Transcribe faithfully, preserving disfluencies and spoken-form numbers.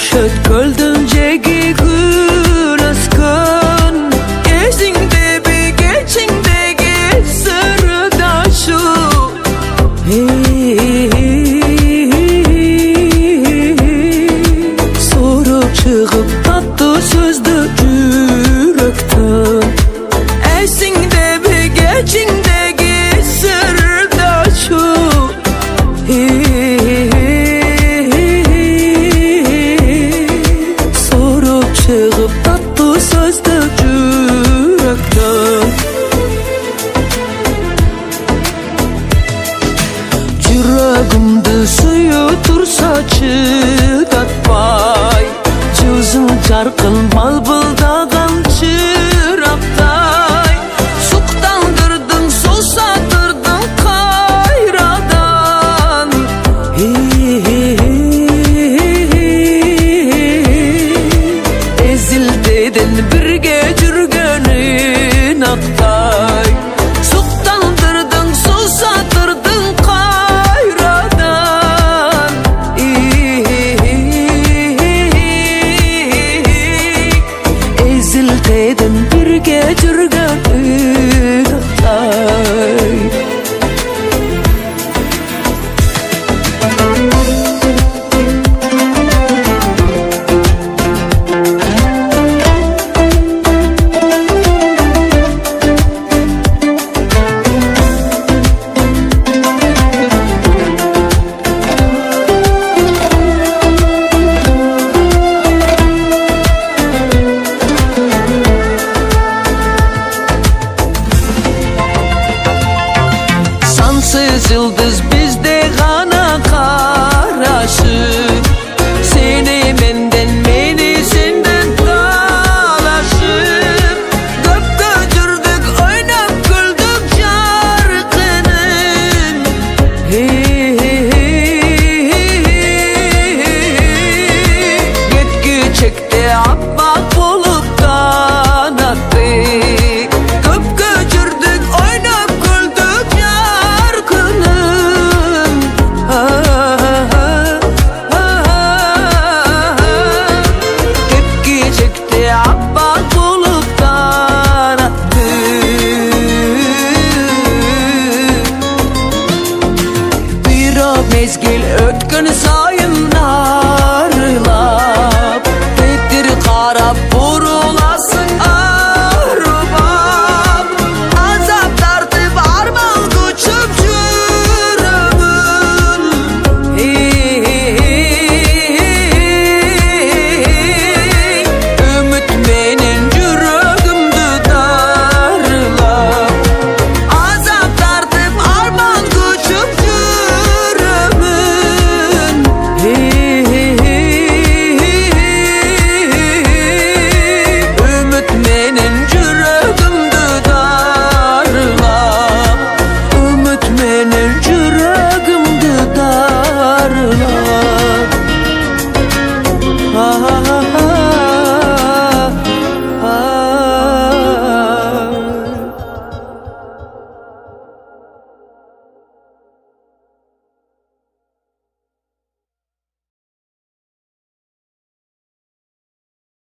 Şöt göldün cegi gün askın Gezinde bir geçindeki sırdaşı Sorup çıkıp tatlı sözlü yürekten Esinde bir geçindeki sırdaşı Sorup çıkıp tatlı sözlü yürekten Yüreğimde suyu tursa çıdatmay Cüzün çarkın balbıldagan çıraktay Suktandırdın susatırdın kayradan Ezil dedin birge jürgenin aktay Suktandırdın susatırdın kayradan Ezil dedin birge jürgenin aktay Sansız yıldız bizde gana karaşır Seni benden beni senden dalaşır Göpgöcürdük oynap güldük şarkının Gitki çekti abbak bulup kanattı Göpgöcürdük oynap güldük şarkının Gitki çekti abbak bulup kanattı Bir o mezgil ötkün sayın narılap Bedir karab bu